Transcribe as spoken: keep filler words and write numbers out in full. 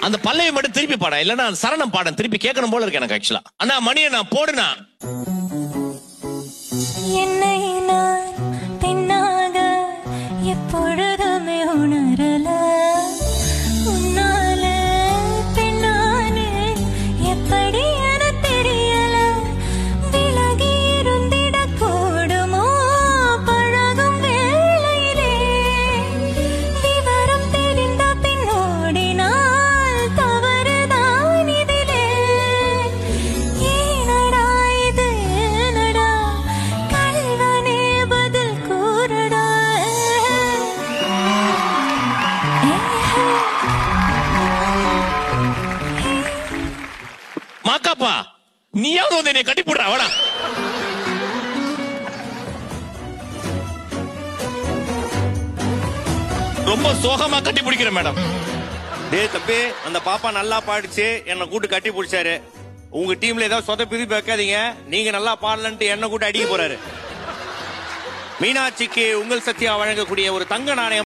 அந்த பல்லவி மட்டும் திருப்பி பாட, இல்லன்னா சரணம் பாடம் திருப்பி கேட்கணும் போல இருக்கு எனக்கு ஆக்சுவலா. அண்ணா மணியை நான் போடுனா. என்னை நான் பெண்ணாக எப்பொழுதுமே உணரல, உன்னால பெண்ணானே எப்படி என தெரியல, விலகி இருந்திட கூடுமோ பழகும் வேளையிலே, விவரம் தெரிந்த பின்னோடினால் தவறுதான் இதிலே, ஏனடா இது ஏனடா கல்வனே பதில் கூறடா. மாக்காப்பா நீயாவது வந்து என்னை கட்டி போடுறா வாடா. ரொம்ப சோகமா கட்டி பிடிக்கிறேன் மேடம். டேய் தம்பி, அந்த பாப்பா நல்லா பாடிச்சு, என்ன கூட்டு கட்டி பிடிச்சாரு. உங்க டீம்ல ஏதாவது சொத பிரிப்பு வைக்காதீங்க, நீங்க நல்லா பாடலன்ட்டு என்ன கூட்டு அடிக்க போறாரு. மீனாட்சிக்கு உங்கள் சத்யா வழங்கக்கூடிய ஒரு தங்க நாணயம்